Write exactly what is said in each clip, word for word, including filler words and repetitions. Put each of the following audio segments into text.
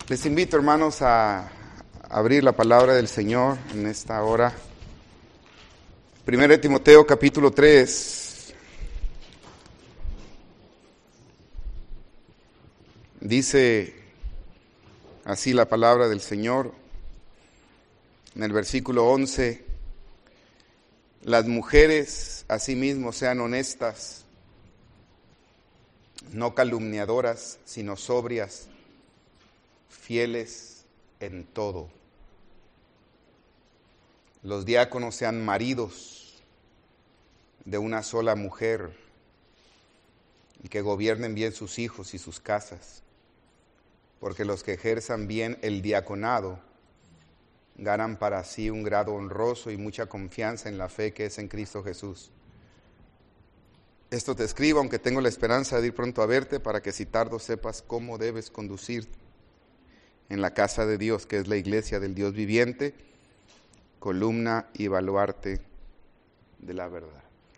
Les invito, hermanos, a abrir la palabra del Señor en esta hora. Primero de Timoteo, capítulo tres. Dice así la palabra del Señor en el versículo once. Las mujeres asimismo sean honestas, no calumniadoras, sino sobrias, fieles en todo. Los diáconos sean maridos de una sola mujer y que gobiernen bien sus hijos y sus casas, porque los que ejerzan bien el diaconado ganan para sí un grado honroso y mucha confianza en la fe que es en Cristo Jesús. Esto te escribo, aunque tengo la esperanza de ir pronto a verte, para que si tardo sepas cómo debes conducirte en la casa de Dios, que es la iglesia del Dios viviente, columna y baluarte de la verdad.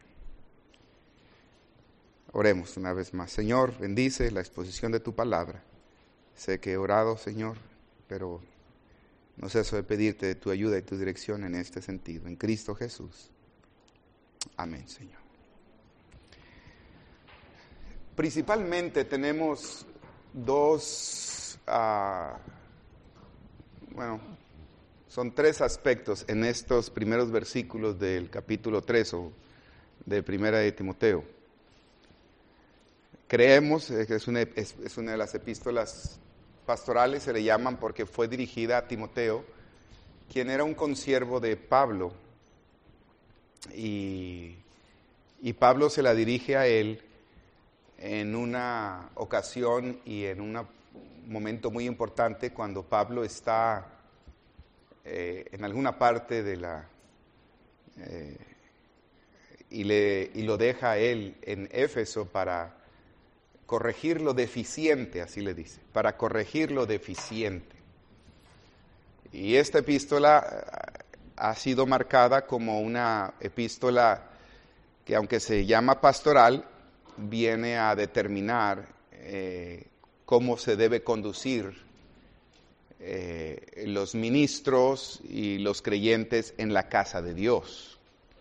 Oremos una vez más. Señor, bendice la exposición de tu palabra. Sé que he orado, Señor, pero no ceso de pedirte de tu ayuda y tu dirección en este sentido. En Cristo Jesús. Amén, Señor. Principalmente tenemos dos... Uh, Bueno, son tres aspectos en estos primeros versículos del capítulo tres o de Primera de Timoteo. Creemos que es una, es, es una de las epístolas pastorales, se le llaman porque fue dirigida a Timoteo, quien era un consiervo de Pablo. Y, y Pablo se la dirige a él en una ocasión y en una momento muy importante cuando Pablo está eh, en alguna parte de la eh, y, le, y lo deja a él en Éfeso para corregir lo deficiente, así le dice, para corregir lo deficiente. Y esta epístola ha sido marcada como una epístola que, aunque se llama pastoral, viene a determinar eh, cómo se debe conducir eh, los ministros y los creyentes en la casa de Dios.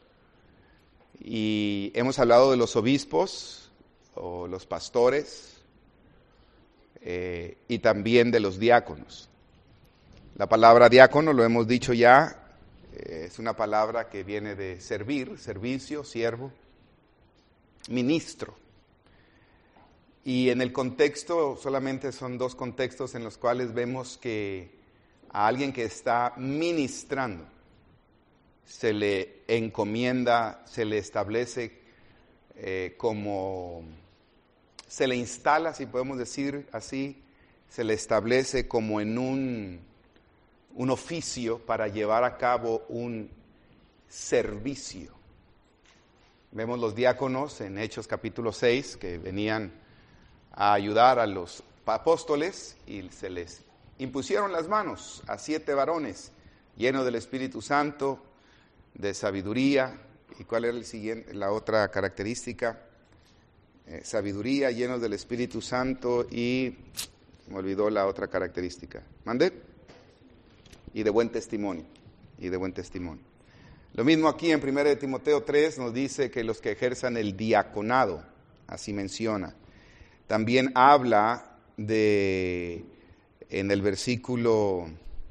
Y hemos hablado de los obispos o los pastores eh, y también de los diáconos. La palabra diácono, lo hemos dicho ya, eh, es una palabra que viene de servir, servicio, siervo, ministro. Y en el contexto, solamente son dos contextos en los cuales vemos que a alguien que está ministrando se le encomienda, se le establece eh, como, se le instala, si podemos decir así, se le establece como en un, un oficio para llevar a cabo un servicio. Vemos los diáconos en Hechos capítulo seis que venían a ayudar a los apóstoles y se les impusieron las manos a siete varones llenos del Espíritu Santo, de sabiduría. ¿Y cuál era el siguiente, la otra característica? Eh, sabiduría, llenos del Espíritu Santo y me olvidó la otra característica. ¿Mandé? Y de buen testimonio. Y de buen testimonio. Lo mismo aquí en Primera de Timoteo tres nos dice que los que ejerzan el diaconado, así menciona. También habla de, en el versículo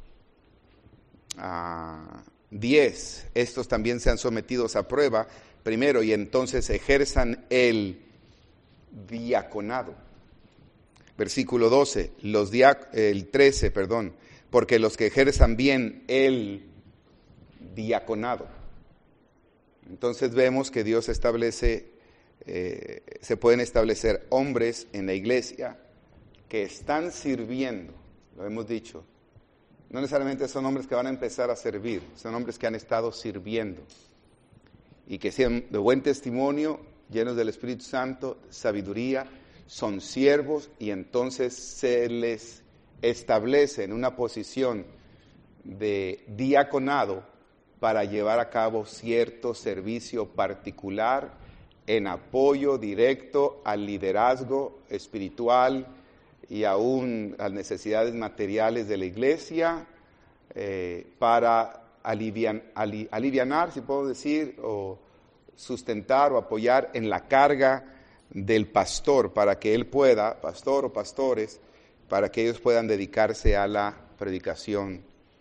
uh, diez, estos también sean sometidos a prueba primero y entonces ejerzan el diaconado. Versículo doce, los diac- el trece, perdón, porque los que ejerzan bien el diaconado. Entonces vemos que Dios establece Eh, se pueden establecer hombres en la iglesia que están sirviendo, lo hemos dicho, no necesariamente son hombres que van a empezar a servir, son hombres que han estado sirviendo y que sean de buen testimonio, llenos del Espíritu Santo, sabiduría, son siervos y entonces se les establece en una posición de diaconado para llevar a cabo cierto servicio particular en apoyo directo al liderazgo espiritual y aún las necesidades materiales de la iglesia, eh, para alivian, ali, alivianar, si puedo decir, o sustentar o apoyar en la carga del pastor, para que él pueda, pastor o pastores, para que ellos puedan dedicarse a la predicación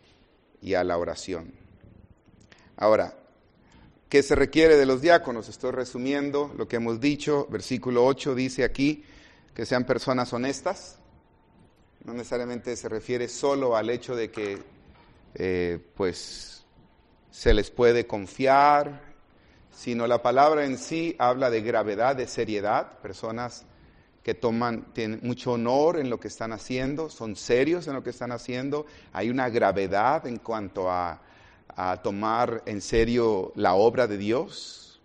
y a la oración. Ahora, ¿qué se requiere de los diáconos? Estoy resumiendo lo que hemos dicho. Versículo ocho dice aquí que sean personas honestas. No necesariamente se refiere solo al hecho de que eh, pues se les puede confiar, sino la palabra en sí habla de gravedad, de seriedad. Personas que toman, tienen mucho honor en lo que están haciendo, son serios en lo que están haciendo. Hay una gravedad en cuanto a, a tomar en serio la obra de Dios.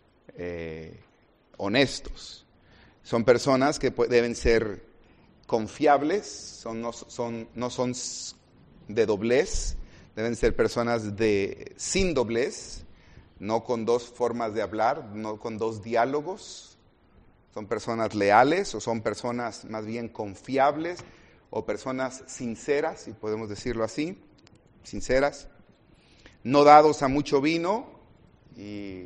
Eh, honestos. Son personas que deben ser confiables, son, no, son, no son de doblez, deben ser personas de, sin doblez, no con dos formas de hablar, no con dos diálogos. Son personas leales o son personas más bien confiables o personas sinceras, si podemos decirlo así, sinceras, no dados a mucho vino. Y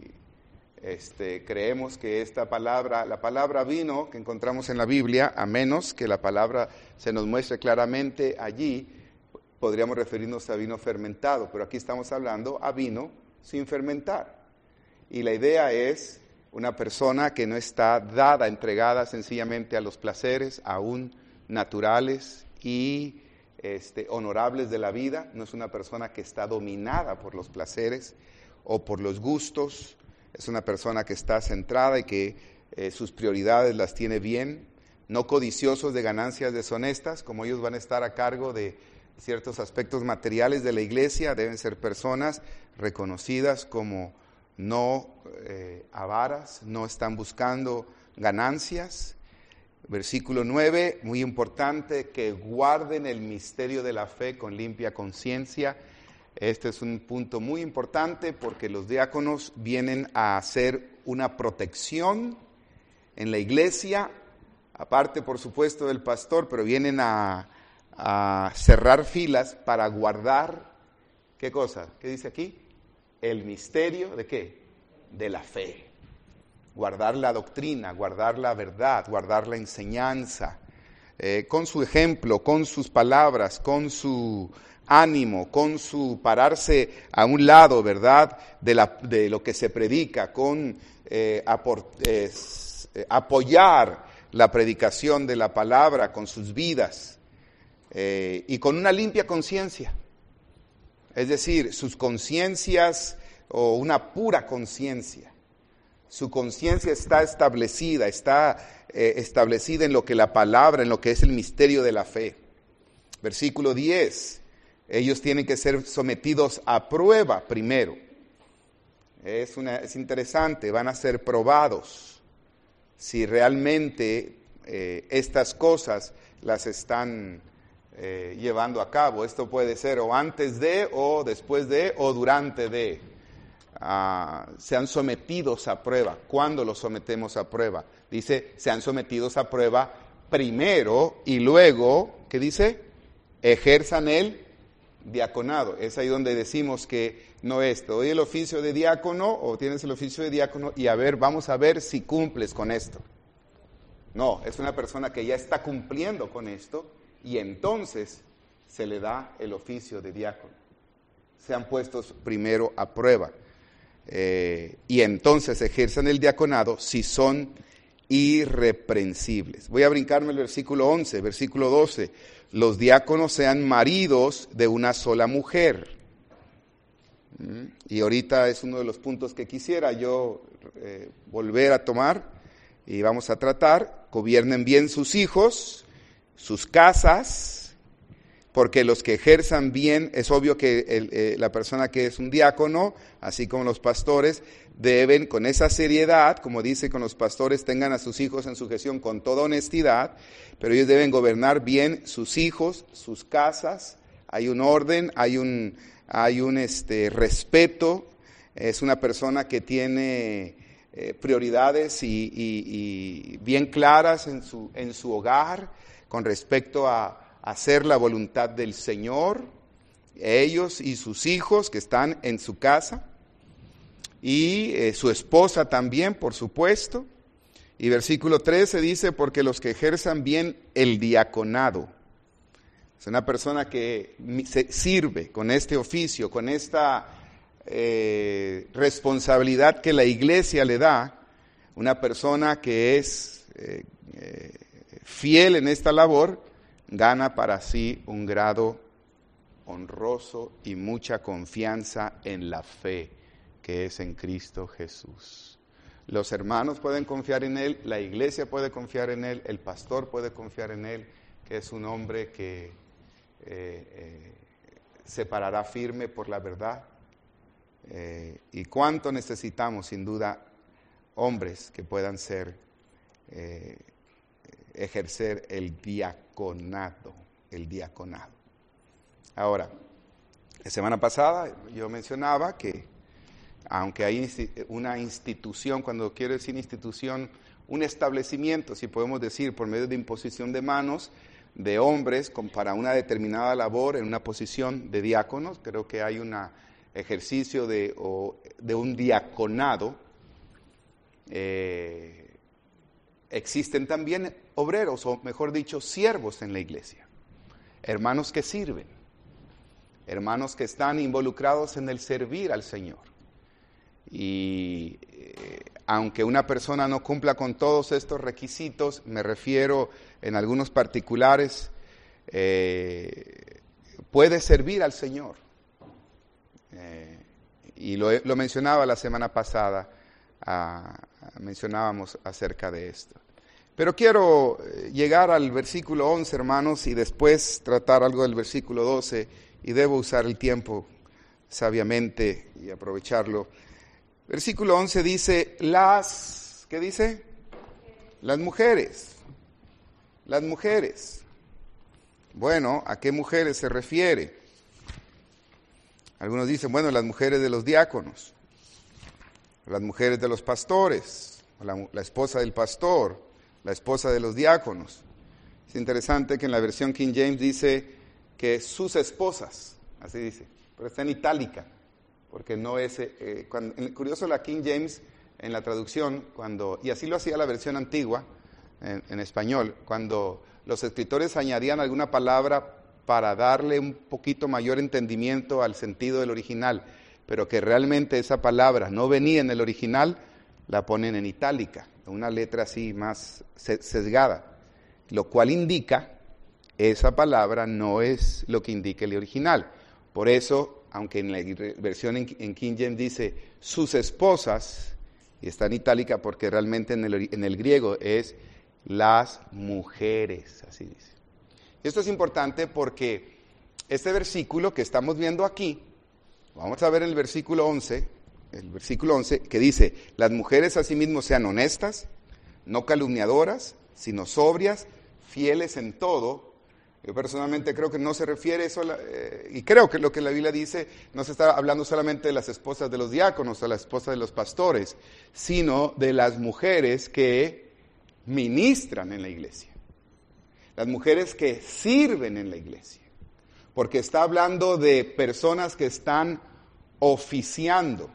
este, creemos que esta palabra, la palabra vino que encontramos en la Biblia, a menos que la palabra se nos muestre claramente allí, podríamos referirnos a vino fermentado, pero aquí estamos hablando a vino sin fermentar. Y la idea es una persona que no está dada, entregada sencillamente a los placeres, aún naturales y este, honorables de la vida. No es una persona que está dominada por los placeres o por los gustos. Es una persona que está centrada y que eh, sus prioridades las tiene bien. No codiciosos de ganancias deshonestas, como ellos van a estar a cargo de ciertos aspectos materiales de la iglesia. Deben ser personas reconocidas como no eh, avaras, no están buscando ganancias. Versículo nueve, muy importante, que guarden el misterio de la fe con limpia conciencia. Este es un punto muy importante porque los diáconos vienen a hacer una protección en la iglesia, aparte por supuesto del pastor, pero vienen a, a cerrar filas para guardar, ¿qué cosa? ¿Qué dice aquí? El misterio ¿de qué? De la fe. Guardar la doctrina, guardar la verdad, guardar la enseñanza, eh, con su ejemplo, con sus palabras, con su ánimo, con su pararse a un lado, ¿verdad?, de, la, de lo que se predica, con eh, aport, eh, apoyar la predicación de la palabra con sus vidas eh, y con una limpia conciencia. Es decir, sus conciencias o una pura conciencia. Su conciencia está establecida, está eh, establecida en lo que la palabra, en lo que es el misterio de la fe. Versículo diez, ellos tienen que ser sometidos a prueba primero. Es, una, es interesante, van a ser probados si realmente eh, estas cosas las están Eh, llevando a cabo. Esto puede ser o antes de, o después de, o durante de. Uh, sean sometidos a prueba. ¿Cuándo los sometemos a prueba? Dice, sean sometidos a prueba primero y luego, ¿qué dice? Ejerzan el diaconado. Es ahí donde decimos que no es, te doy el oficio de diácono o tienes el oficio de diácono y a ver, vamos a ver si cumples con esto. No, es una persona que ya está cumpliendo con esto y entonces se le da el oficio de diácono. Sean puestos primero a prueba. Eh, y entonces ejerzan el diaconado si son irreprensibles. Voy a brincarme el versículo once, versículo doce. Los diáconos sean maridos de una sola mujer. ¿Mm? Y ahorita es uno de los puntos que quisiera yo eh, volver a tomar y vamos a tratar. Gobiernen bien sus hijos, sus casas, porque los que ejerzan bien, es obvio que el, eh, la persona que es un diácono, así como los pastores, deben con esa seriedad, como dice con los pastores, tengan a sus hijos en sujeción con toda honestidad, pero ellos deben gobernar bien sus hijos, sus casas, hay un orden, hay un, hay un este, respeto, es una persona que tiene eh, prioridades y, y, y bien claras en su, en su hogar, con respecto a hacer la voluntad del Señor, ellos y sus hijos que están en su casa, y eh, su esposa también, por supuesto. Y versículo trece dice, porque los que ejerzan bien el diaconado, es una persona que se sirve con este oficio, con esta eh, responsabilidad que la iglesia le da, una persona que es eh, eh, fiel en esta labor, gana para sí un grado honroso y mucha confianza en la fe que es en Cristo Jesús. Los hermanos pueden confiar en él, la iglesia puede confiar en él, el pastor puede confiar en él, que es un hombre que eh, eh, se parará firme por la verdad. Eh, y cuánto necesitamos, sin duda, hombres que puedan ser, eh, ejercer el diaconado, el diaconado. Ahora, la semana pasada yo mencionaba que aunque hay una institución, cuando quiero decir institución, un establecimiento, si podemos decir, por medio de imposición de manos de hombres para una determinada labor en una posición de diáconos, creo que hay un ejercicio de, o, de un diaconado. Eh, existen también obreros, o mejor dicho, siervos en la iglesia, hermanos que sirven, hermanos que están involucrados en el servir al Señor. Y eh, aunque una persona no cumpla con todos estos requisitos, me refiero en algunos particulares, eh, puede servir al Señor. Eh, y lo, lo mencionaba la semana pasada, ah, mencionábamos acerca de esto. Pero quiero llegar al versículo once, hermanos, y después tratar algo del versículo doce, y debo usar el tiempo sabiamente y aprovecharlo. Versículo once dice, las, ¿qué dice? Las mujeres, las mujeres. Bueno, ¿a qué mujeres se refiere? Algunos dicen, bueno, las mujeres de los diáconos, las mujeres de los pastores, la, la esposa del pastor, la esposa de los diáconos. Es interesante que en la versión King James dice que sus esposas, así dice, pero está en itálica. Porque no es, eh, cuando, curioso la King James en la traducción, cuando y así lo hacía la versión antigua en, en español, cuando los escritores añadían alguna palabra para darle un poquito mayor entendimiento al sentido del original, pero que realmente esa palabra no venía en el original, la ponen en itálica, una letra así más sesgada, lo cual indica, esa palabra no es lo que indica el original. Por eso, aunque en la versión en, en King James dice sus esposas, y está en itálica porque realmente en el, en el griego es las mujeres, así dice. Esto es importante porque este versículo que estamos viendo aquí, vamos a ver el versículo once, el versículo once que dice, las mujeres asimismo sean honestas, no calumniadoras, sino sobrias, fieles en todo. Yo personalmente creo que no se refiere eso, eh, y creo que lo que la Biblia dice no se está hablando solamente de las esposas de los diáconos o las esposas de los pastores, sino de las mujeres que ministran en la iglesia, las mujeres que sirven en la iglesia, porque está hablando de personas que están oficiando.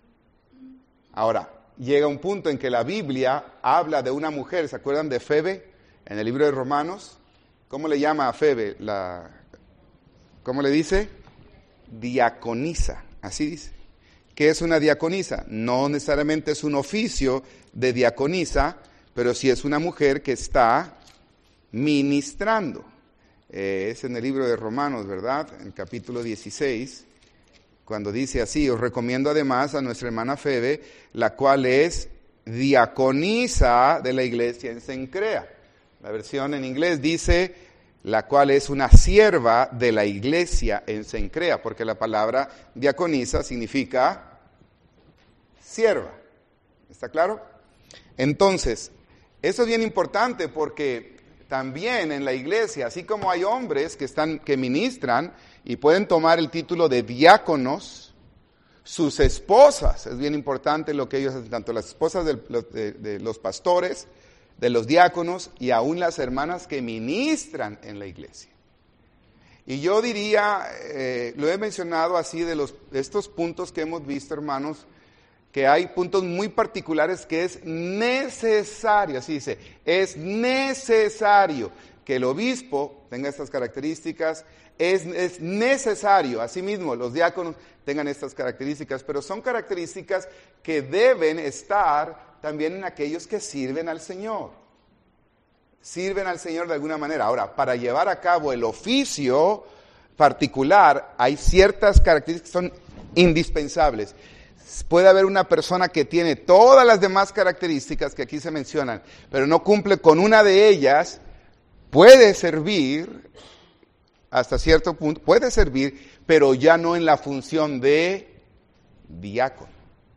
Ahora, llega un punto en que la Biblia habla de una mujer, ¿se acuerdan de Febe en el libro de Romanos? ¿Cómo le llama a Febe? La, ¿Cómo le dice? Diaconisa, así dice. ¿Qué es una diaconisa? No necesariamente es un oficio de diaconisa, pero sí es una mujer que está ministrando. Eh, es en el libro de Romanos, ¿verdad? En el capítulo dieciséis, cuando dice así, os recomiendo además a nuestra hermana Febe, la cual es diaconisa de la iglesia en Cencrea. La versión en inglés dice, la cual es una sierva de la iglesia en Cencrea, porque la palabra diaconisa significa sierva. ¿Está claro? Entonces, eso es bien importante porque también en la iglesia, así como hay hombres que están, que ministran y pueden tomar el título de diáconos, sus esposas, es bien importante lo que ellos hacen, tanto las esposas de, de, de los pastores, de los diáconos y aún las hermanas que ministran en la iglesia. Y yo diría, eh, lo he mencionado así de, los, de estos puntos que hemos visto, hermanos, que hay puntos muy particulares que es necesario, así dice, es necesario que el obispo tenga estas características, es, es necesario, asimismo, los diáconos tengan estas características, pero son características que deben estar también en aquellos que sirven al Señor. Sirven al Señor de alguna manera. Ahora, para llevar a cabo el oficio particular, hay ciertas características que son indispensables. Puede haber una persona que tiene todas las demás características que aquí se mencionan, pero no cumple con una de ellas, puede servir hasta cierto punto, puede servir, pero ya no en la función de diácono.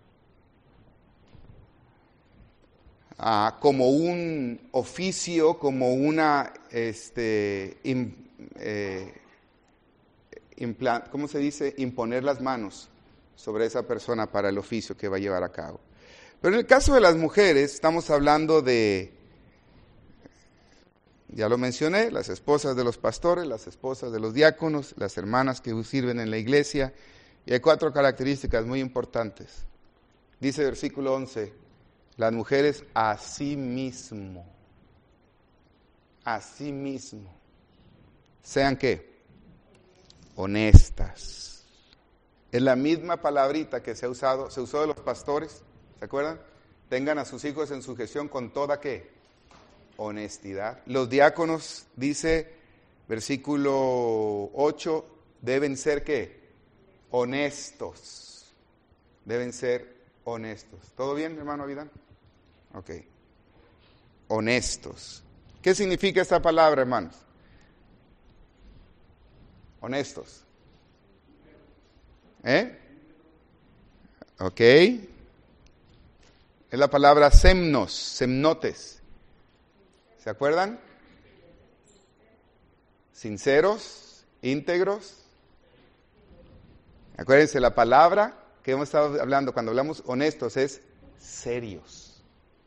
Ah, como un oficio, como una, este, im, eh, implant, ¿cómo se dice? Imponer las manos sobre esa persona para el oficio que va a llevar a cabo. Pero en el caso de las mujeres, estamos hablando de, ya lo mencioné, las esposas de los pastores, las esposas de los diáconos, las hermanas que sirven en la iglesia, y hay cuatro características muy importantes. Dice el versículo once, las mujeres a sí mismo, a sí mismo, sean ¿qué? Honestas. Es la misma palabrita que se ha usado, se usó de los pastores, ¿se acuerdan? Tengan a sus hijos en sujeción con toda ¿qué? Honestidad. Los diáconos, dice, versículo ocho, deben ser ¿qué? Honestos. Deben ser honestos. ¿Todo bien, hermano Vidal? Ok. Honestos. ¿Qué significa esta palabra, hermanos? Honestos. ¿Eh? Ok. Es la palabra semnos, semnotes. ¿Se acuerdan? Sinceros, íntegros. Acuérdense, la palabra que hemos estado hablando cuando hablamos honestos es serios.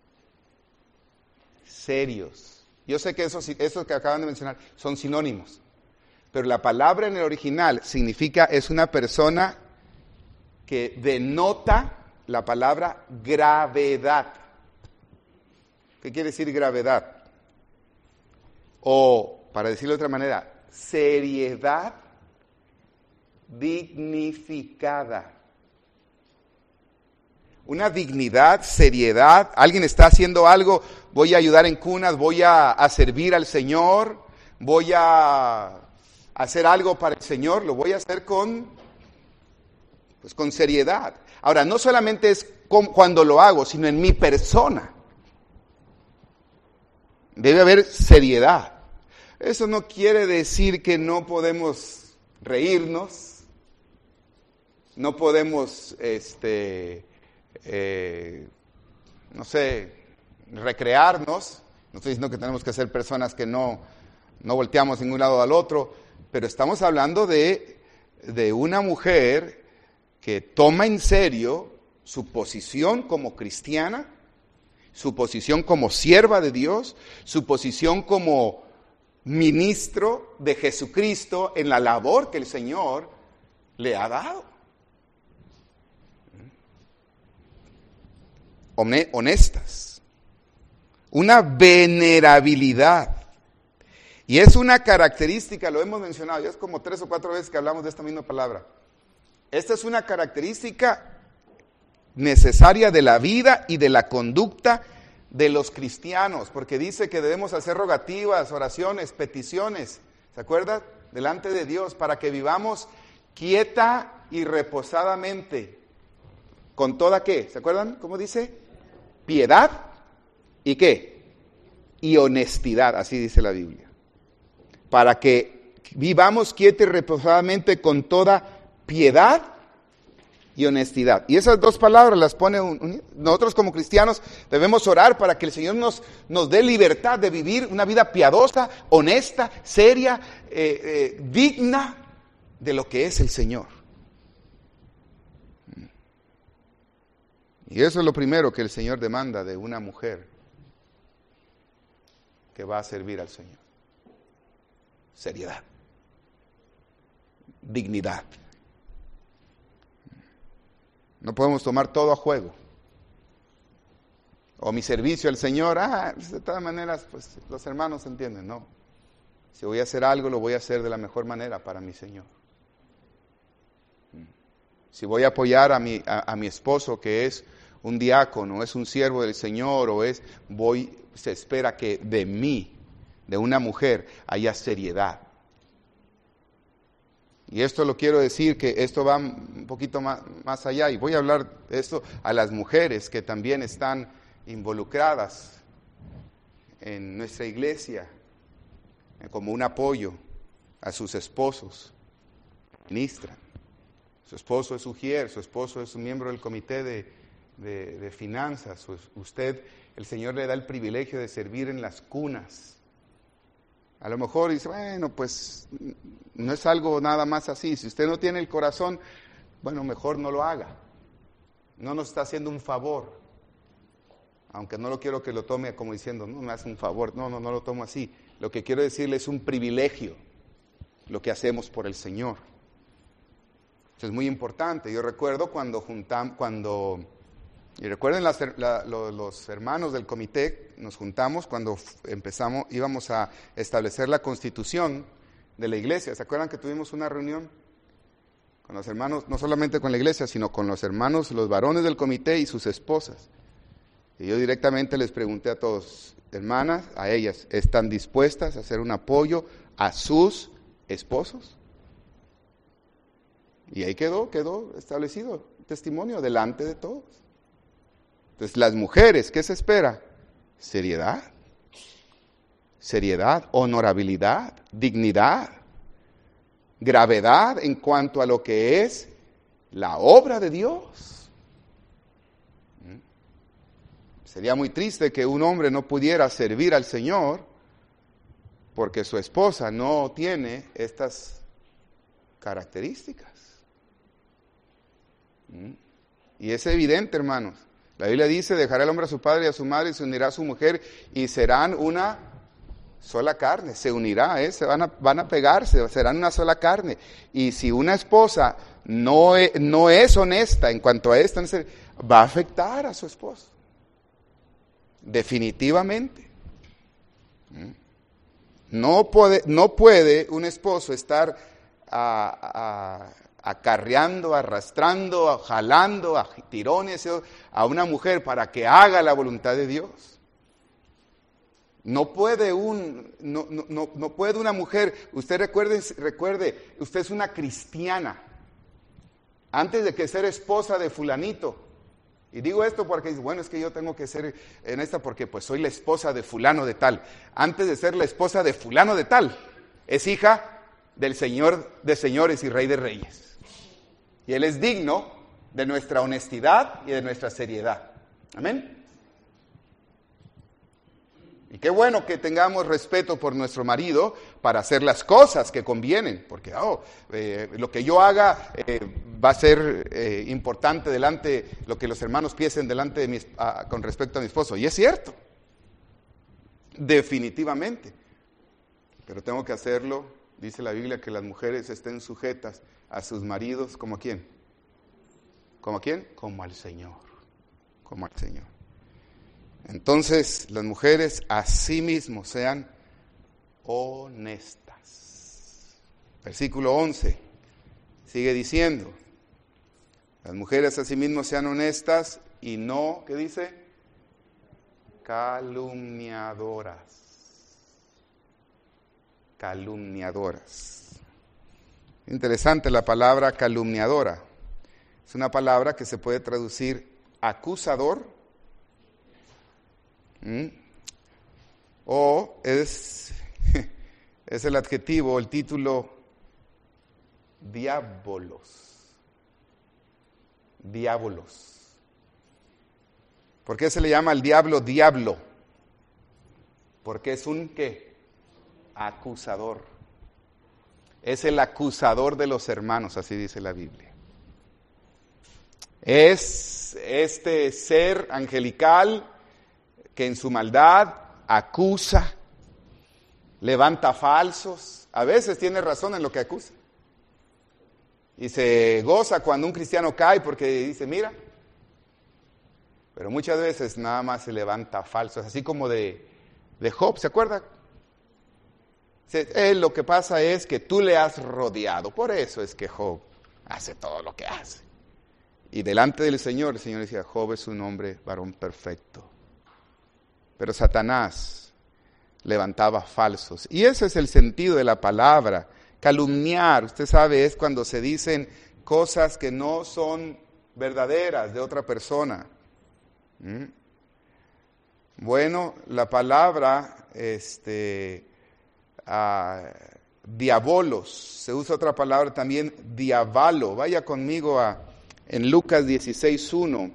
Serios. Yo sé que esos, esos que acaban de mencionar son sinónimos, pero la palabra en el original significa, es una persona que denota la palabra gravedad. ¿Qué quiere decir gravedad? O, para decirlo de otra manera, seriedad dignificada. Una dignidad, seriedad, alguien está haciendo algo, voy a ayudar en cunas, voy a, a servir al Señor, voy a hacer algo para el Señor, lo voy a hacer con, pues, con seriedad. Ahora, no solamente es con, cuando lo hago, sino en mi persona. Debe haber seriedad. Eso no quiere decir que no podemos reírnos, no podemos, este, eh, no sé, recrearnos. No estoy diciendo que tenemos que ser personas que no, no volteamos de ningún lado al otro, pero estamos hablando de, de una mujer que toma en serio su posición como cristiana, su posición como sierva de Dios, su posición como ministro de Jesucristo en la labor que el Señor le ha dado. Honestas. Una venerabilidad. Y es una característica, lo hemos mencionado, ya es como tres o cuatro veces que hablamos de esta misma palabra. Esta es una característica necesaria de la vida y de la conducta de los cristianos, porque dice que debemos hacer rogativas, oraciones, peticiones, ¿se acuerdan? Delante de Dios, para que vivamos quieta y reposadamente, con toda ¿qué? ¿Se acuerdan? ¿Cómo dice? Piedad y ¿qué? Y honestidad, así dice la Biblia. Para que vivamos quieta y reposadamente con toda piedad y honestidad. Y esas dos palabras las pone un, un, nosotros como cristianos debemos orar para que el Señor nos, nos dé libertad de vivir una vida piadosa, honesta, seria, eh, eh, digna de lo que es el Señor. Y eso es lo primero que el Señor demanda de una mujer. que va a servir al Señor. Seriedad. Dignidad. No podemos tomar todo a juego. O mi servicio al Señor, ah, de todas maneras, pues los hermanos entienden, no. Si voy a hacer algo, lo voy a hacer de la mejor manera para mi Señor. Si voy a apoyar a mi, a, a mi esposo, que es un diácono, es un siervo del Señor, o es, voy, se espera que de mí, de una mujer, haya seriedad. Y esto lo quiero decir, que esto va un poquito más, más allá, y voy a hablar de esto a las mujeres que también están involucradas en nuestra iglesia, como un apoyo a sus esposos, ministran. Su esposo es ujier, su esposo es un miembro del comité de, de, de finanzas. Usted, el Señor le da el privilegio de servir en las cunas. A lo mejor dice, bueno, pues no es algo nada más así. Si usted no tiene el corazón, bueno, mejor no lo haga. No nos está haciendo un favor. Aunque no lo quiero que lo tome como diciendo, no me hace un favor. No, no, no lo tomo así. Lo que quiero decirle es un privilegio, lo que hacemos por el Señor. Eso es muy importante. Yo recuerdo cuando juntamos, cuando, y recuerden las, la, los, los hermanos del comité, nos juntamos cuando empezamos, íbamos a establecer la constitución de la iglesia. ¿Se acuerdan que tuvimos una reunión con los hermanos, no solamente con la iglesia, sino con los hermanos, los varones del comité y sus esposas? Y yo directamente les pregunté a todos, hermanas, a ellas, ¿están dispuestas a hacer un apoyo a sus esposos? Y ahí quedó, quedó establecido testimonio delante de todos. Entonces, las mujeres, ¿qué se espera? Seriedad, seriedad, honorabilidad, dignidad, gravedad en cuanto a lo que es la obra de Dios. Sería muy triste que un hombre no pudiera servir al Señor porque su esposa no tiene estas características. Y es evidente, hermanos. La Biblia dice, dejará el hombre a su padre y a su madre y se unirá a su mujer y serán una sola carne. Se unirá, ¿eh? Se van a, van a pegarse, serán una sola carne. Y si una esposa no es, no es honesta en cuanto a esto, va a afectar a su esposo. Definitivamente. No puede, no puede un esposo estar a, a acarreando, arrastrando, jalando, a tirones a una mujer para que haga la voluntad de Dios. No puede un, no, no, no puede una mujer, usted recuerde, recuerde, usted es una cristiana, antes de que ser esposa de fulanito. Y digo esto porque, bueno, es que yo tengo que ser en esta porque pues soy la esposa de fulano de tal. Antes de ser la esposa de fulano de tal, es hija del Señor de señores y Rey de reyes. Y Él es digno de nuestra honestidad y de nuestra seriedad. Amén. Y qué bueno que tengamos respeto por nuestro marido para hacer las cosas que convienen. Porque oh, eh, lo que yo haga eh, va a ser eh, importante delante, lo que los hermanos piensen delante de mi, a, con respecto a mi esposo. Y es cierto. Definitivamente. Pero tengo que hacerlo, dice la Biblia, que las mujeres estén sujetas a sus maridos, ¿como a quién? ¿Como a quién? Como al Señor. Como al Señor. Entonces, las mujeres a sí mismos sean honestas. Versículo once, sigue diciendo, las mujeres a sí mismos sean honestas y no, ¿qué dice? Calumniadoras. Calumniadoras. Interesante la palabra calumniadora. Es una palabra que se puede traducir acusador, ¿Mm? o es, es el adjetivo, el título diabolos. Diabolos. ¿Por qué se le llama al diablo diablo? Porque es un ¿qué? Acusador. Es el acusador de los hermanos, así dice la Biblia. Es este ser angelical que en su maldad acusa levanta falsos. A veces tiene razón en lo que acusa. Y se goza cuando un cristiano cae porque dice, mira. Pero muchas veces nada más se levanta falsos, así como de, de Job, ¿se acuerda? Él, lo que pasa es que tú le has rodeado, por eso es que Job hace todo lo que hace. Y delante del Señor, el Señor decía, Job es un hombre varón perfecto. Pero Satanás levantaba falsos. Y ese es el sentido de la palabra. Calumniar, usted sabe, es cuando se dicen cosas que no son verdaderas de otra persona. ¿Mm? Bueno, la palabra, este, uh, diabolos, se usa otra palabra también, diabalo. Vaya conmigo a, en Lucas dieciséis uno.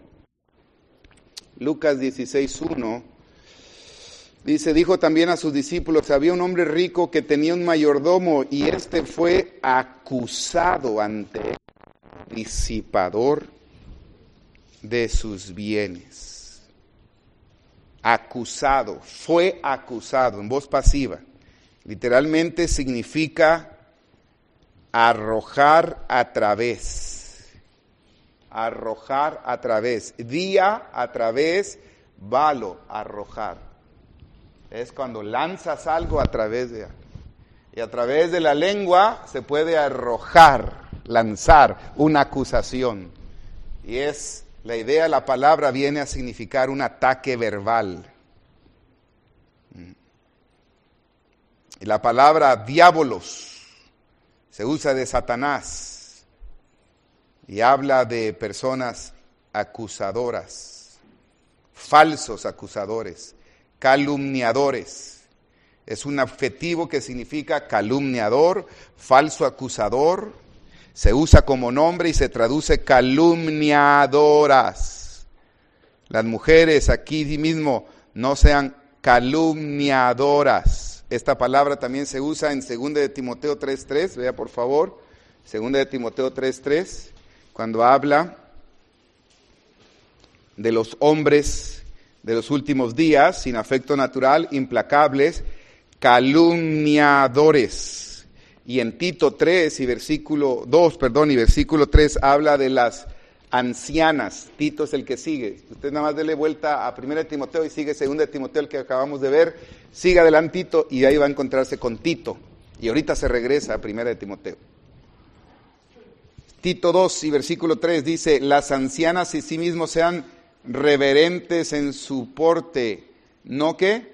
Lucas dieciséis uno. Dice, dijo también a sus discípulos, había un hombre rico que tenía un mayordomo y este fue acusado ante él, disipador de sus bienes. Acusado, fue acusado en voz pasiva. Literalmente significa arrojar a través. Arrojar a través. Día a través, valo, arrojar. Es cuando lanzas algo a través de... Y a través de la lengua se puede arrojar, lanzar una acusación. Y es, la idea, la palabra viene a significar un ataque verbal. Y la palabra diabolos se usa de Satanás. Y habla de personas acusadoras, falsos acusadores. Calumniadores. Es un adjetivo que significa calumniador, falso acusador. Se usa como nombre y se traduce calumniadoras. Las mujeres aquí mismo no sean calumniadoras. Esta palabra también se usa en segunda de Timoteo tres tres. Vea por favor, segunda de Timoteo tres tres, cuando habla de los hombres de los últimos días, sin afecto natural, implacables, calumniadores. Y en Tito tres y versículo dos, perdón, y versículo tres habla de las ancianas. Tito es el que sigue. Usted nada más dele vuelta a primera de Timoteo y sigue segunda de Timoteo, el que acabamos de ver. Siga adelantito y ahí va a encontrarse con Tito. Y ahorita se regresa a primera de Timoteo. Tito dos y versículo tres dice, las ancianas en sí mismos sean reverentes en su porte, ¿no qué?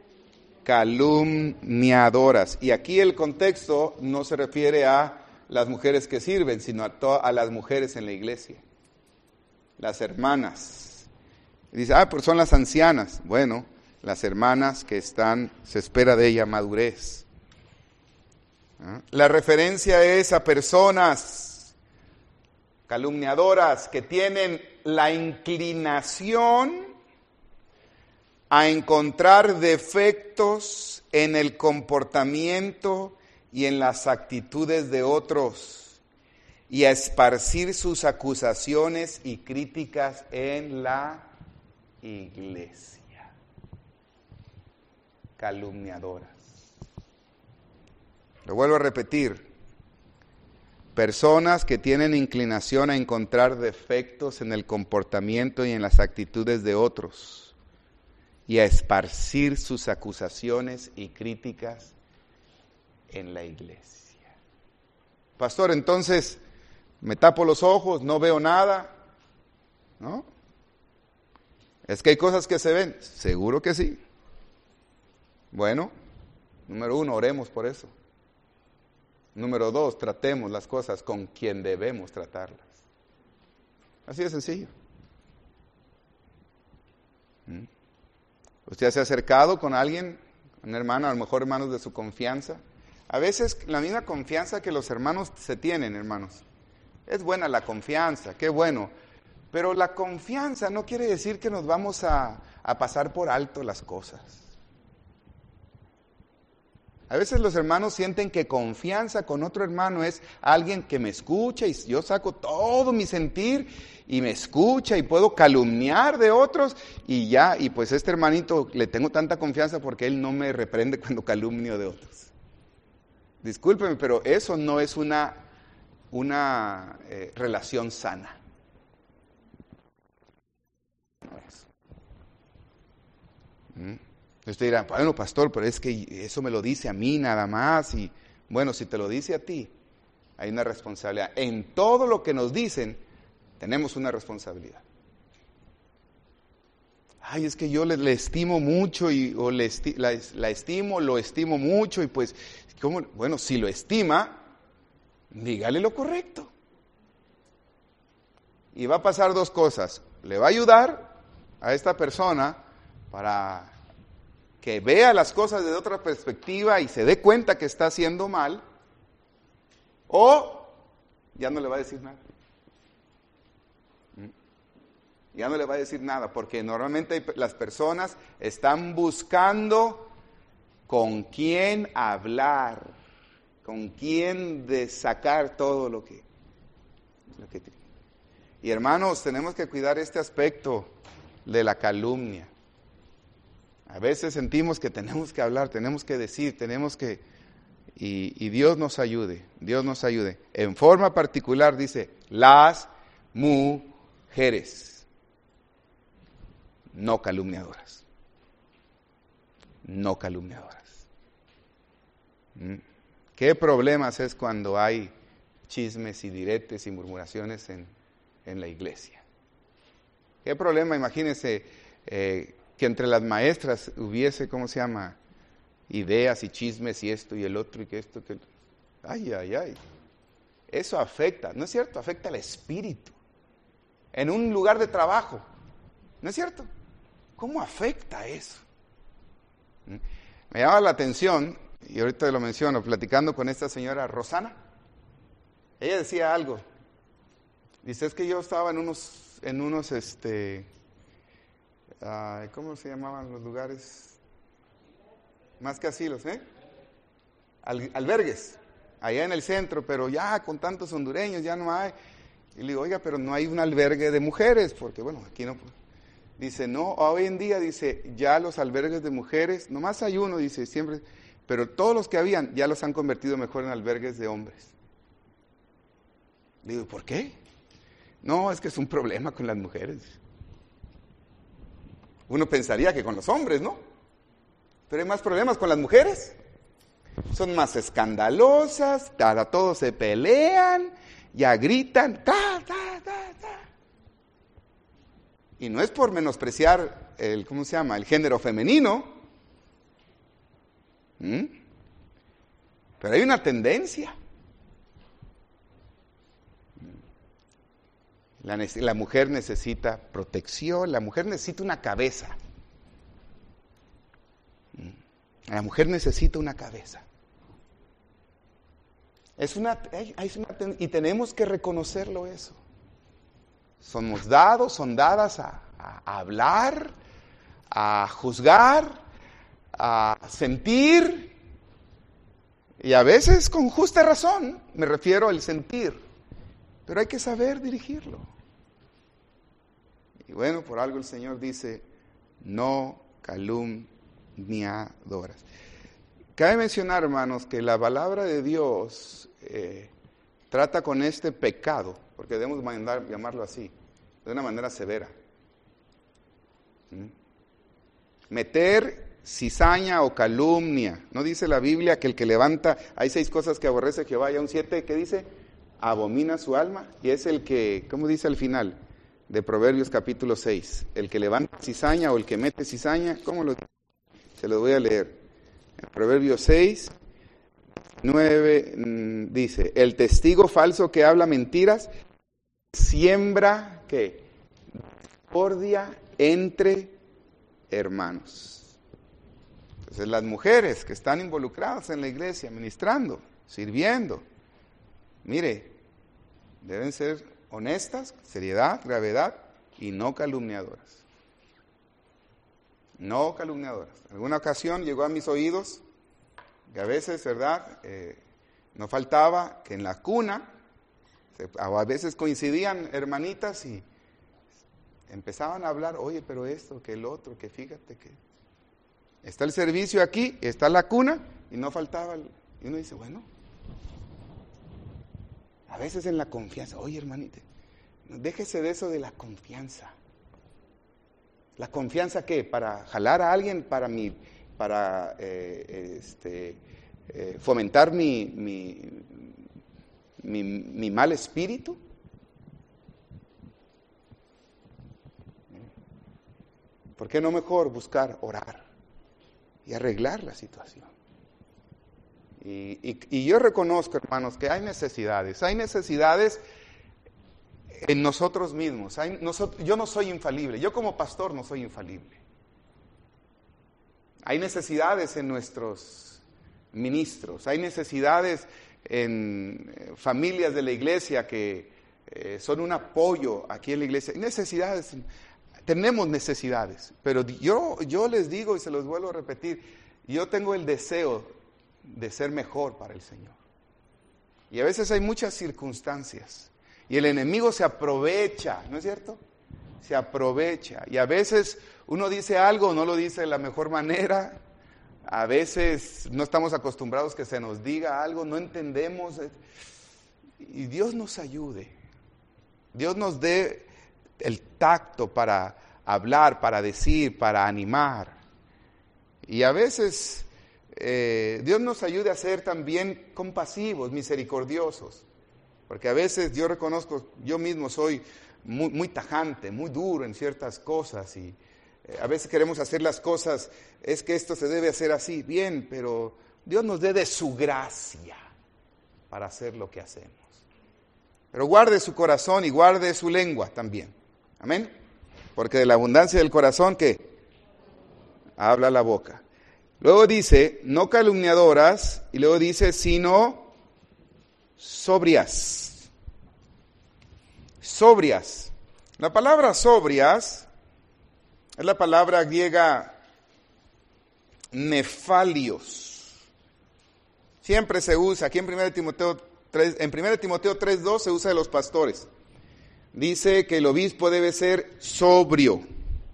Calumniadoras. Y aquí el contexto no se refiere a las mujeres que sirven, sino a, to- a las mujeres en la iglesia, las hermanas. Y dice, ah, pues son las ancianas. Bueno, las hermanas que están, se espera de ella madurez. ¿Ah? La referencia es a personas calumniadoras que tienen la inclinación a encontrar defectos en el comportamiento y en las actitudes de otros y a esparcir sus acusaciones y críticas en la iglesia. Calumniadoras. Lo vuelvo a repetir. Personas que tienen inclinación a encontrar defectos en el comportamiento y en las actitudes de otros y a esparcir sus acusaciones y críticas en la iglesia. Pastor, entonces me tapo los ojos, no veo nada, ¿no? Es que hay cosas que se ven, seguro que sí. Bueno, número uno, oremos por eso. Número dos, tratemos las cosas con quien debemos tratarlas. Así de sencillo. ¿Mm? ¿Usted se ha acercado con alguien, una hermana, a lo mejor hermanos de su confianza? A veces la misma confianza que los hermanos se tienen, hermanos. Es buena la confianza, qué bueno. Pero la confianza no quiere decir que nos vamos a, a pasar por alto las cosas. A veces los hermanos sienten que confianza con otro hermano es alguien que me escucha y yo saco todo mi sentir y me escucha y puedo calumniar de otros y ya, y pues este hermanito le tengo tanta confianza porque él no me reprende cuando calumnio de otros. Discúlpeme, pero eso no es una, una eh, relación sana. No es. ¿Mm? Usted dirá, bueno, pastor, pero es que eso me lo dice a mí nada más. Y bueno, si te lo dice a ti, hay una responsabilidad. En todo lo que nos dicen, tenemos una responsabilidad. Ay, es que yo le, le estimo mucho, y, o le esti, la, la estimo, lo estimo mucho, y pues, ¿cómo? Bueno, si lo estima, dígale lo correcto. Y va a pasar dos cosas. Le va a ayudar a esta persona para que vea las cosas desde otra perspectiva y se dé cuenta que está haciendo mal, o ya no le va a decir nada. Ya no le va a decir nada, porque normalmente las personas están buscando con quién hablar, con quién de sacar todo lo que, lo que tiene. Y hermanos, tenemos que cuidar este aspecto de la calumnia. A veces sentimos que tenemos que hablar, tenemos que decir, tenemos que... Y, y Dios nos ayude, Dios nos ayude. En forma particular dice, las mujeres, no calumniadoras. No calumniadoras. ¿Mm? ¿Qué problemas es cuando hay chismes y diretes y murmuraciones en, en la iglesia? ¿Qué problema? Imagínense... Eh, que entre las maestras hubiese, ¿cómo se llama? Ideas y chismes y esto y el otro y que esto, que... Ay, ay, ay. Eso afecta, ¿no es cierto? Afecta al espíritu. En un lugar de trabajo, ¿no es cierto? ¿Cómo afecta eso? Me llama la atención, y ahorita lo menciono, platicando con esta señora Rosana. Ella decía algo. Dice, es que yo estaba en unos, en unos, este... Uh, ¿cómo se llamaban los lugares? Más que asilos, ¿eh? Al, albergues, allá en el centro, pero ya con tantos hondureños ya no hay. Y le digo, oiga, pero no hay un albergue de mujeres, porque bueno, aquí no. Dice, no, hoy en día, dice, ya los albergues de mujeres, nomás hay uno, dice, siempre, pero todos los que habían ya los han convertido mejor en albergues de hombres. Le digo, ¿por qué? No, es que es un problema con las mujeres. Uno pensaría que con los hombres, ¿no? Pero hay más problemas con las mujeres. Son más escandalosas, para todos se pelean, ya gritan, ta, ta, ta, ta. Y no es por menospreciar el, ¿cómo se llama? El género femenino. ¿Mm? Pero hay una tendencia. La, la mujer necesita protección, la mujer necesita una cabeza. La mujer necesita una cabeza. Es una, es una, y tenemos que reconocerlo eso. Somos dados, son dadas a, a, a hablar, a juzgar, a sentir, y a veces con justa razón, me refiero al sentir, pero hay que saber dirigirlo. Y bueno, por algo el Señor dice, no calumniadoras. Cabe mencionar, hermanos, que la palabra de Dios eh, trata con este pecado, porque debemos mandar, llamarlo así, de una manera severa. ¿Mm? Meter cizaña o calumnia. No dice la Biblia que el que levanta, hay seis cosas que aborrece Jehová, y un siete que dice, abomina su alma, y es el que, ¿cómo dice al final? De Proverbios capítulo seis, el que levanta cizaña o el que mete cizaña, ¿cómo lo dice? Se lo voy a leer. En Proverbios seis, nueve mmm, dice, el testigo falso que habla mentiras siembra, ¿qué? Discordia entre hermanos. Entonces las mujeres que están involucradas en la iglesia, ministrando, sirviendo, mire, deben ser honestas, seriedad, gravedad y no calumniadoras. No calumniadoras. En alguna ocasión llegó a mis oídos Que a veces, ¿verdad? Eh, no faltaba que en la cuna, a veces coincidían hermanitas y empezaban a hablar, oye, pero esto, que el otro, que fíjate que está el servicio aquí, está la cuna, y no faltaba, el, y uno dice, bueno, a veces en la confianza, oye hermanita, déjese de eso de la confianza. ¿La confianza qué? ¿Para jalar a alguien? ¿Para, mi, para eh, este, eh, fomentar mi, mi, mi, mi mal espíritu? ¿Por qué no mejor buscar orar y arreglar la situación? Y, y, y yo reconozco, hermanos, que hay necesidades, hay necesidades en nosotros mismos. Hay, nosotros, yo no soy infalible, yo como pastor no soy infalible. Hay necesidades en nuestros ministros, hay necesidades en eh, familias de la iglesia que eh, son un apoyo aquí en la iglesia. Hay necesidades, tenemos necesidades, pero yo, yo les digo y se los vuelvo a repetir, yo tengo el deseo de ser mejor para el Señor. Y a veces hay muchas circunstancias. Y el enemigo se aprovecha, ¿no es cierto? Se aprovecha. Y a veces uno dice algo, no lo dice de la mejor manera. A veces no estamos acostumbrados que se nos diga algo, no entendemos. Y Dios nos ayude. Dios nos dé el tacto para hablar, para decir, para animar. Y a veces eh, Dios nos ayude a ser también compasivos, misericordiosos. Porque a veces yo reconozco, yo mismo soy muy, muy tajante, muy duro en ciertas cosas y eh, a veces queremos hacer las cosas, es que esto se debe hacer así, bien, pero Dios nos dé de su gracia para hacer lo que hacemos. Pero guarde su corazón y guarde su lengua también, amén, porque de la abundancia del corazón, ¿qué? Habla la boca. Luego dice, no calumniadoras, y luego dice, sino sobrias. Sobrias. La palabra sobrias es la palabra griega nefalios. Siempre se usa, aquí en primera Timoteo tres, en primera Timoteo tres dos se usa de los pastores. Dice que el obispo debe ser sobrio.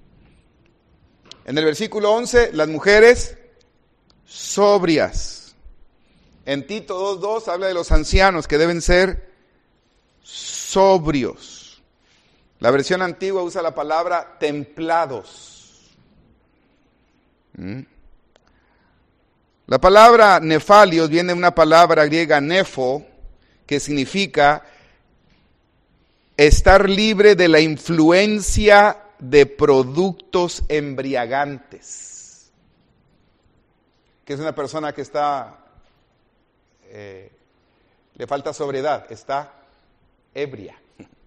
En el versículo once, las mujeres sobrias. En Tito dos dos habla de los ancianos que deben ser sobrios. La versión antigua usa la palabra templados. ¿Mm? La palabra nefalios viene de una palabra griega nefo, que significa estar libre de la influencia de productos embriagantes. Que es una persona que está, eh, le falta sobriedad, está ebria.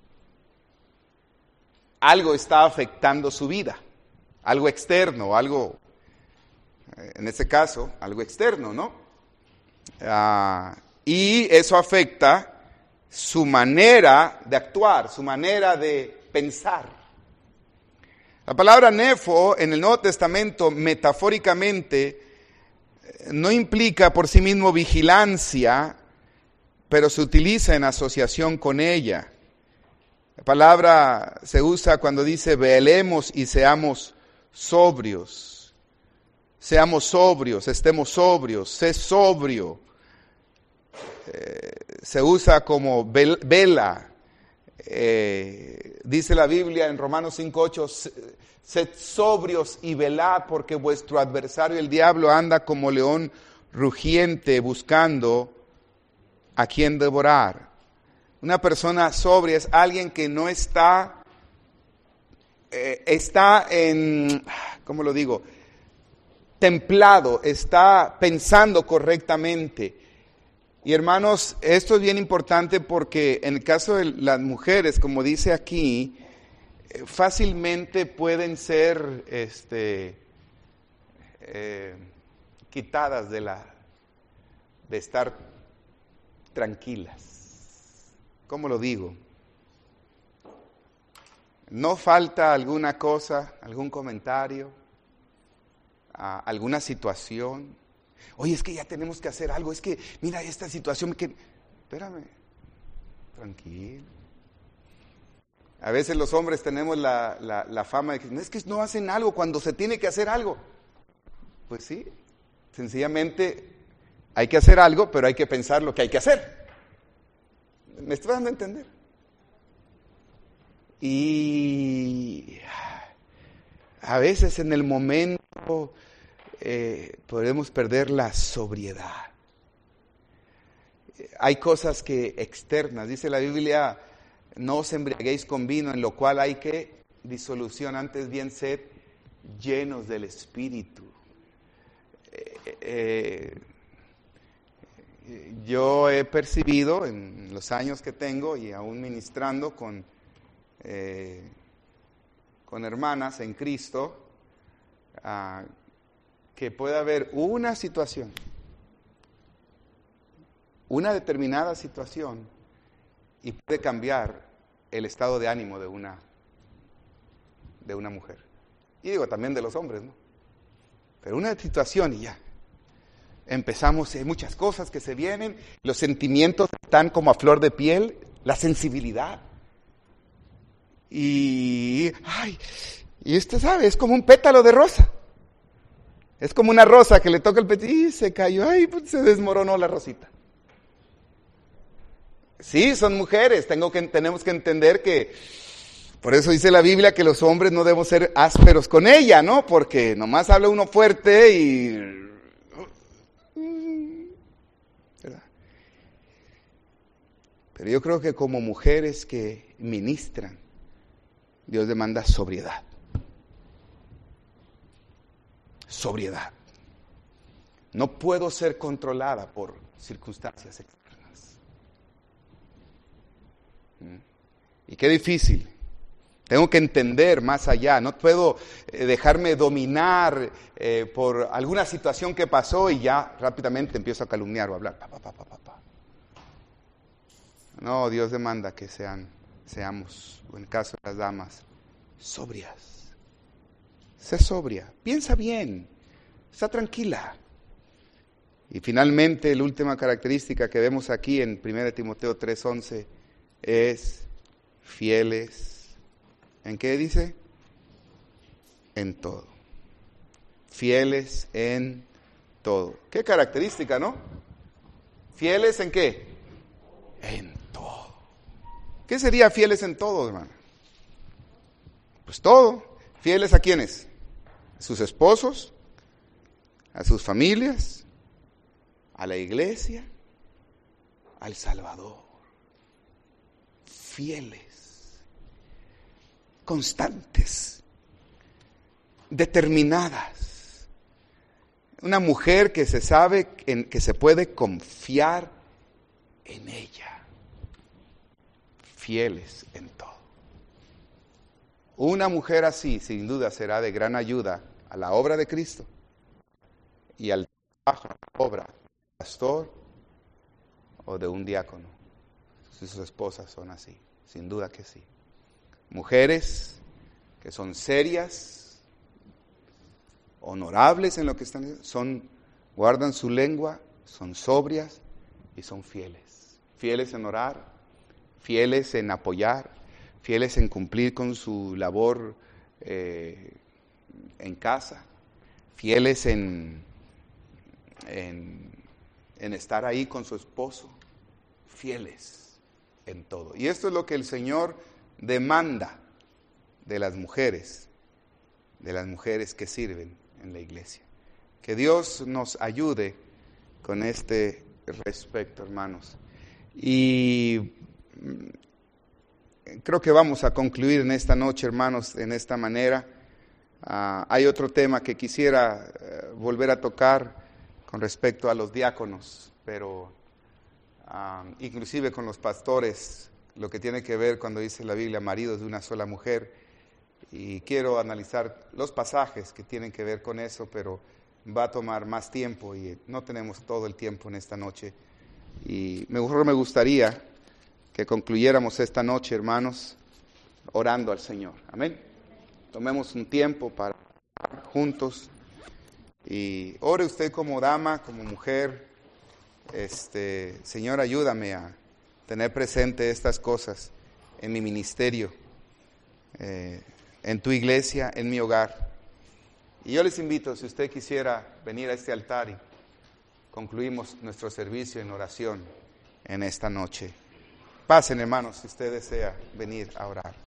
Algo está afectando su vida, algo externo, algo, en este caso, algo externo, ¿no? Uh, y eso afecta su manera de actuar, su manera de pensar. La palabra nefo en el Nuevo Testamento, metafóricamente, no implica por sí mismo vigilancia, pero se utiliza en asociación con ella. La palabra se usa cuando dice velemos y seamos sobrios. Seamos sobrios, estemos sobrios, sé sobrio. Eh, se usa como vel, vela. Eh, dice la Biblia en Romanos cinco ocho, sed sobrios y velad porque vuestro adversario el diablo anda como león rugiente buscando a quien devorar. Una persona sobria es alguien que no está, eh, está en, ¿cómo lo digo? Templado, está pensando correctamente. Y hermanos, esto es bien importante porque en el caso de las mujeres, como dice aquí, eh, fácilmente pueden ser este, eh, quitadas de, la, de estar tranquilas. ¿Cómo lo digo? No falta alguna cosa, algún comentario, alguna situación. Oye, es que ya tenemos que hacer algo, es que mira esta situación que... Espérame, tranquilo. A veces los hombres tenemos la, la, la fama de que es que no hacen algo cuando se tiene que hacer algo. Pues sí, sencillamente hay que hacer algo, pero hay que pensar lo que hay que hacer. ¿Me estoy dando a entender? Y a veces en el momento eh, podemos perder la sobriedad. Hay cosas que externas, dice la Biblia, no os embriaguéis con vino, en lo cual hay que disolución, antes bien sed llenos del Espíritu. Eh, eh, yo he percibido en los años que tengo y aún ministrando con, eh, con hermanas en Cristo, uh, que puede haber una situación, una determinada situación, y puede cambiar el estado de ánimo de una, de una mujer. Y digo también de los hombres, ¿no? Pero una situación y ya. Empezamos, hay muchas cosas que se vienen, los sentimientos están como a flor de piel, la sensibilidad. Y, ay, y usted sabe, es como un pétalo de rosa. Es como una rosa que le toca el pétalo y se cayó, ay, pues se desmoronó la rosita. Sí, son mujeres, tengo que, tenemos que entender que, por eso dice la Biblia que los hombres no debemos ser ásperos con ella, ¿no? Porque nomás habla uno fuerte y... ¿verdad? Pero yo creo que como mujeres que ministran, Dios demanda sobriedad. Sobriedad. No puedo ser controlada por circunstancias externas. Y qué difícil. Tengo que entender más allá. No puedo eh, dejarme dominar eh, por alguna situación que pasó y ya rápidamente empiezo a calumniar o a hablar. Pa, pa, pa, pa, pa. No, Dios demanda que sean, seamos, en el caso de las damas, sobrias. Sé sobria. Piensa bien. Está tranquila. Y finalmente, la última característica que vemos aquí en primera Timoteo tres once es fieles. ¿En qué dice? En todo. Fieles en todo. ¿Qué característica, no? ¿Fieles en qué? En todo. ¿Qué sería fieles en todo, hermano? Pues todo. ¿Fieles a quiénes? A sus esposos, a sus familias, a la iglesia, al Salvador. Fieles, constantes, determinadas. Una mujer que se sabe en, que se puede confiar en ella. Fieles en todo. Una mujer así, sin duda, será de gran ayuda a la obra de Cristo y al trabajo, a la obra del pastor o de un diácono. Si sus esposas son así, sin duda que sí. Mujeres que son serias, honorables en lo que están haciendo, son, guardan su lengua, son sobrias y son fieles. Fieles en orar, fieles en apoyar, fieles en cumplir con su labor eh, en casa, fieles en, en, en estar ahí con su esposo, fieles en todo. Y esto es lo que el Señor demanda de las mujeres, de las mujeres que sirven en la iglesia. Que Dios nos ayude con este respecto, hermanos. Y creo que vamos a concluir en esta noche, hermanos, en esta manera. Uh, hay otro tema que quisiera uh, volver a tocar con respecto a los diáconos, pero uh, inclusive con los pastores, lo que tiene que ver cuando dice la Biblia, maridos de una sola mujer. Y quiero analizar los pasajes que tienen que ver con eso, pero va a tomar más tiempo y no tenemos todo el tiempo en esta noche. Y mejor me gustaría que concluyéramos esta noche, hermanos, orando al Señor. Amén. Tomemos un tiempo para juntos Y ore usted como dama, como mujer. Este, Señor, ayúdame a tener presente estas cosas en mi ministerio, eh, en tu iglesia, en mi hogar. Y yo les invito, si usted quisiera venir a este altar y concluimos nuestro servicio en oración en esta noche. Pasen, hermanos, si usted desea venir a orar.